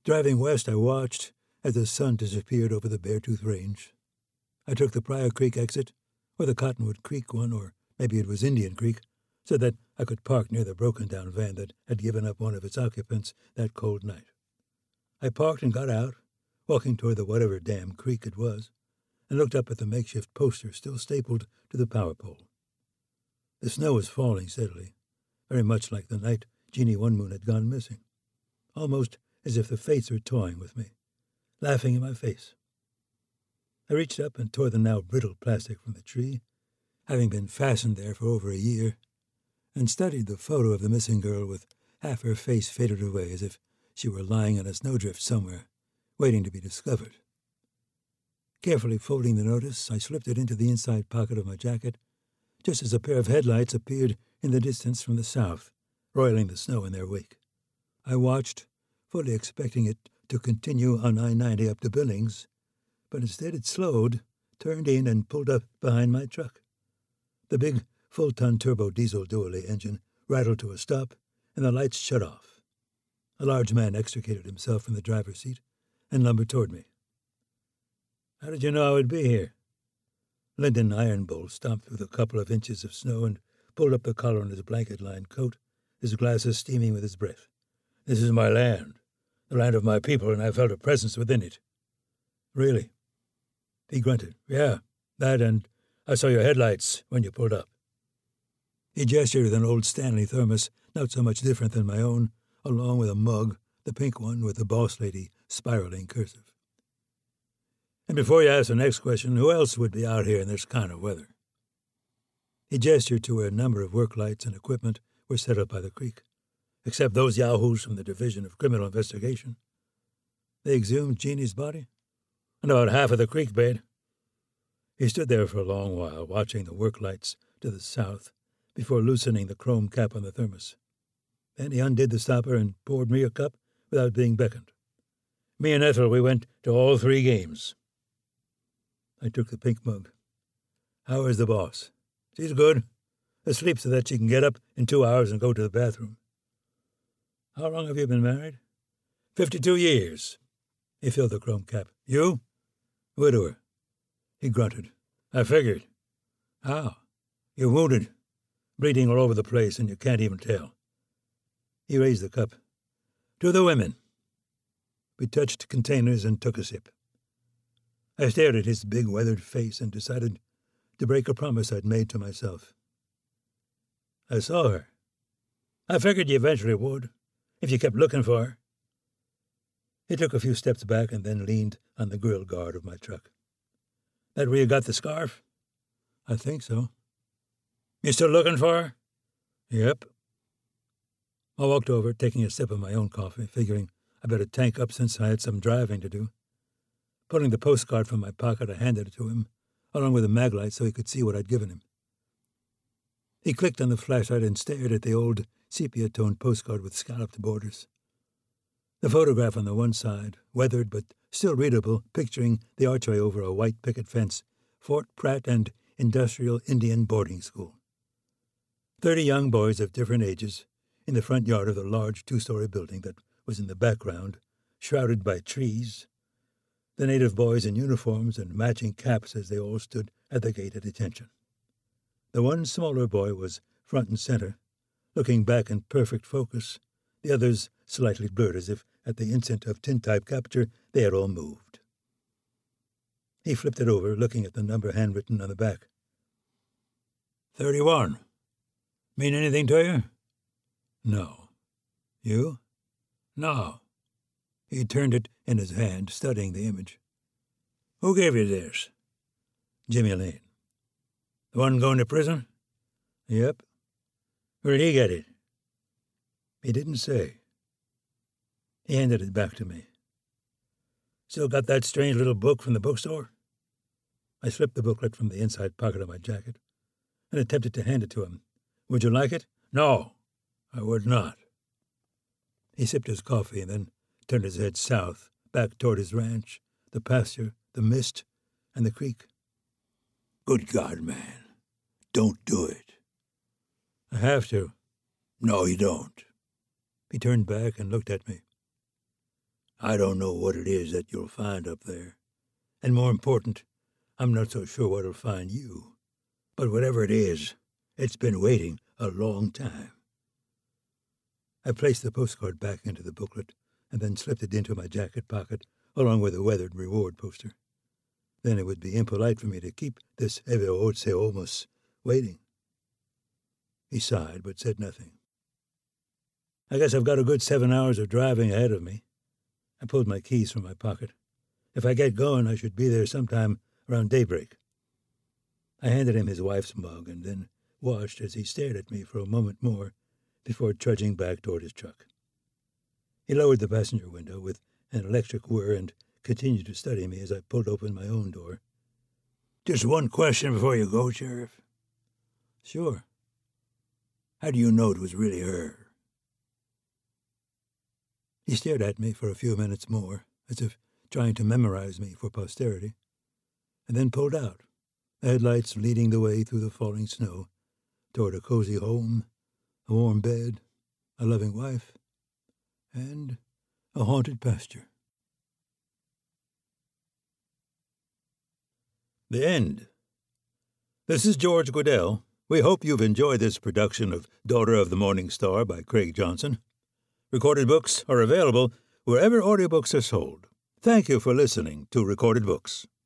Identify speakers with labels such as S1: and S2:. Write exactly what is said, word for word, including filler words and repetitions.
S1: Driving west, I watched as the sun disappeared over the Beartooth Range. I took the Pryor Creek exit, or the Cottonwood Creek one, or maybe it was Indian Creek, so that I could park near the broken-down van that had given up one of its occupants that cold night. I parked and got out, walking toward the whatever damn creek it was, and looked up at the makeshift poster still stapled to the power pole. The snow was falling steadily, very much like the night Jeannie One Moon had gone missing, almost as if the fates were toying with me, laughing in my face. I reached up and tore the now brittle plastic from the tree, having been fastened there for over a year, and studied the photo of the missing girl with half her face faded away as if she were lying on a snowdrift somewhere, waiting to be discovered. Carefully folding the notice, I slipped it into the inside pocket of my jacket, just as a pair of headlights appeared in the distance from the south, roiling the snow in their wake. I watched, fully expecting it to continue on I ninety up to Billings, but instead it slowed, turned in, and pulled up behind my truck. The big, full-ton turbo-diesel dually engine rattled to a stop, and the lights shut off. A large man extricated himself from the driver's seat and lumbered toward me. "How did you know I would be here?" Lyndon Ironbolt stomped through the couple of inches of snow and pulled up the collar on his blanket-lined coat, his glasses steaming with his breath. "This is my land, the land of my people, and I felt a presence within it." "Really?" He grunted. "Yeah, that, and I saw your headlights when you pulled up." He gestured with an old Stanley thermos, not so much different than my own, along with a mug, the pink one with the boss lady spiraling cursive. "And before you ask the next question, who else would be out here in this kind of weather?" He gestured to where a number of work lights and equipment were set up by the creek, except those yahoos from the Division of Criminal Investigation. "They exhumed Jeannie's body?" "And about half of the creek bed." He stood there for a long while, watching the work lights to the south, before loosening the chrome cap on the thermos. Then he undid the stopper and poured me a cup without being beckoned. "Me and Ethel, we went to all three games." I took the pink mug. "How is the boss?" "She's good. Asleep so that she can get up in two hours and go to the bathroom." "How long have you been married?" Fifty-two years." He filled the chrome cap. "You?" "Widower." He grunted. "I figured." "How?" "You're wounded. Bleeding all over the place, and you can't even tell." He raised the cup. "To the women." We touched containers and took a sip. I stared at his big weathered face and decided to break a promise I'd made to myself. "I saw her. I figured you eventually would, if you kept looking for her." He took a few steps back and then leaned on the grill guard of my truck. "That where you got the scarf?" "I think so." "You still looking for her?" "Yep." I walked over, taking a sip of my own coffee, figuring I better tank up since I had some driving to do. Pulling the postcard from my pocket, I handed it to him, along with a maglite so he could see what I'd given him. He clicked on the flashlight and stared at the old sepia-toned postcard with scalloped borders. The photograph on the one side, weathered but still readable, picturing the archway over a white picket fence, Fort Pratt and Industrial Indian Boarding School. Thirty young boys of different ages in the front yard of the large two-story building that was in the background, shrouded by trees, the native boys in uniforms and matching caps as they all stood at the gate at attention. The one smaller boy was front and center, looking back in perfect focus, the others slightly blurred as if at the instant of tintype capture they had all moved. He flipped it over, looking at the number handwritten on the back. Thirty-one. Mean anything to you?" "No." "You?" "No." He turned it in his hand, studying the image. "Who gave you this?" "Jimmy Lane." "The one going to prison?" "Yep." "Where did he get it?" "He didn't say." He handed it back to me. "Still got that strange little book from the bookstore?" I slipped the booklet from the inside pocket of my jacket and attempted to hand it to him. "Would you like it?" "No, I would not." He sipped his coffee and then turned his head south, back toward his ranch, the pasture, the mist, and the creek. "Good God, man, don't do it." "I have to." "No, you don't." He turned back and looked at me. I don't know what it is that you'll find up there. And more important, I'm not so sure what'll find you. But whatever it is, it's been waiting a long time. I placed the postcard back into the booklet and then slipped it into my jacket pocket along with a weathered reward poster. Then it would be impolite for me to keep this Eveotse Omos waiting. He sighed, but said nothing. I guess I've got a good seven hours of driving ahead of me. I pulled my keys from my pocket. If I get going, I should be there sometime around daybreak. I handed him his wife's mug and then watched as he stared at me for a moment more before trudging back toward his truck. He lowered the passenger window with an electric whir and continued to study me as I pulled open my own door. Just one question before you go, Sheriff. Sure. How do you know it was really her? He stared at me for a few minutes more, as if trying to memorize me for posterity, and then pulled out, the headlights leading the way through the falling snow toward a cozy home, a warm bed, a loving wife, and a haunted pasture. The end. This is George Goodell. We hope you've enjoyed this production of Daughter of the Morning Star by Craig Johnson. Recorded books are available wherever audiobooks are sold. Thank you for listening to Recorded Books.